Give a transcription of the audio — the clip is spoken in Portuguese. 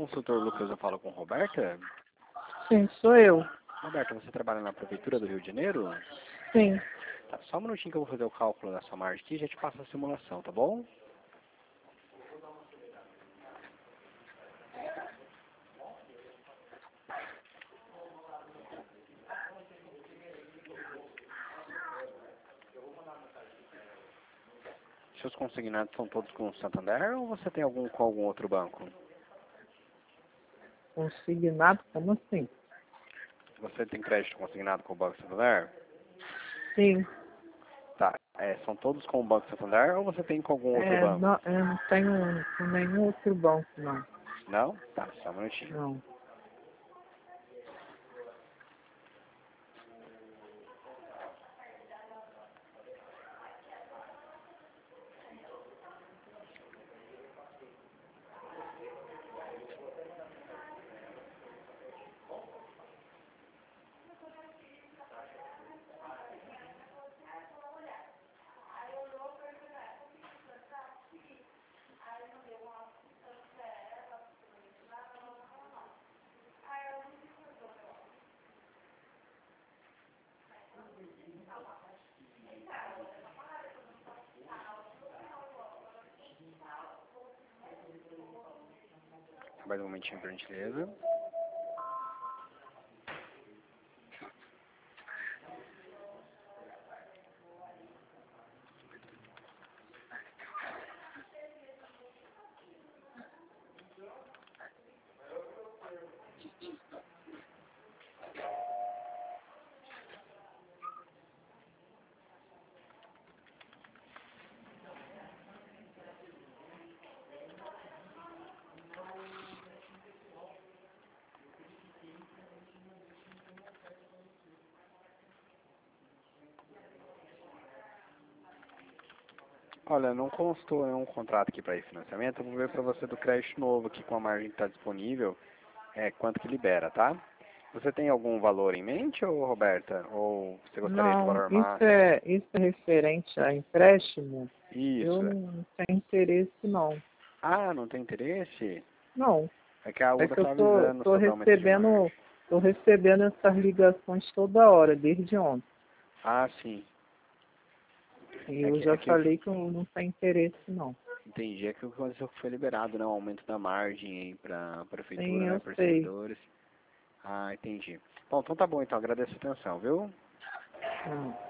consultor Lucas, eu falo com Roberta. Sim, sou eu. Roberta, você trabalha na Prefeitura do Rio de Janeiro? Sim. Tá, só um minutinho que eu vou fazer o cálculo da sua margem aqui e já te passo a simulação, tá bom? Seus consignados são todos com o Santander ou você tem algum com algum outro banco? Consignado? Como assim? Você tem crédito consignado com o Banco Santander? Sim. Tá, são todos com o Banco Santander ou você tem com algum outro banco? Não, eu não tenho com nenhum outro banco, não. Não? Tá, só um minutinho. Não. Mais um momentinho, por gentileza. Olha, não constou nenhum contrato aqui para refinanciamento. Eu vou ver para você do crédito novo aqui com a margem que está disponível, quanto que libera, tá? Você tem algum valor em mente, ou Roberta? Ou você gostaria de Não, valor máximo? isso é referente a empréstimo. Eu Isso. não tenho interesse, não. Ah, não tem interesse? Não. É que a É URA que eu está avisando tô sobre o aumento de margem. recebendo essas ligações toda hora, desde ontem. Ah, sim. E É eu que, já é que falei que eu não tenho interesse, não. entendi. É que o que aconteceu que foi liberado, né? O aumento da margem para a Sim, prefeitura, né? eu Para os sei. servidores. Ah, entendi. Bom, então tá bom, então. Agradeço a atenção, viu? Hum.